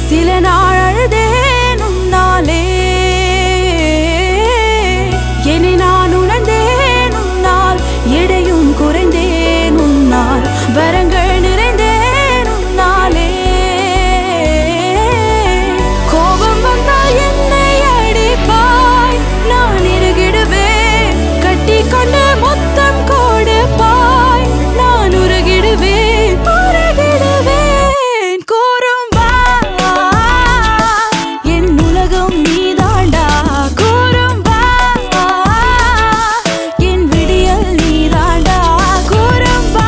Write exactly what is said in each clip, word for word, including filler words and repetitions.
சில நாள் அழுதேன் உன்னாலே என்னை நான் உணர்ந்தேன் உன்னால் எடையும் குறைந்தேன் உன்னால் வரங்கள் நிறைந்தேன் உன்னாலே கோபம் வந்தால் என்னை அடிப்பாய் நான் இறுகிடுவேன் கட்டிக்கொண்டு முத்தம் கொடுப்பாய் நான் உருகிடுவேன் உருகிடுவேன் கூறும் வா என் உலகம் நீதாண்டா கூறும் வா என் விடியல் நீதாண்டா கூறும் வா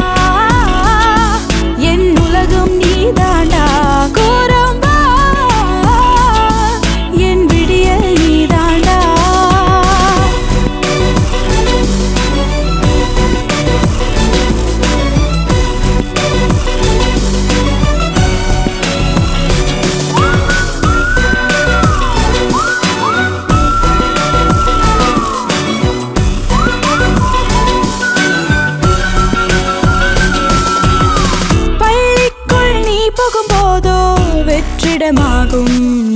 என் உலகம் நீதாண்டா கூறும் வா என் விடியல் நீதாண்டா பள்ளிக்குள் நீ போகும்போதோ வெற்றிடமாகும்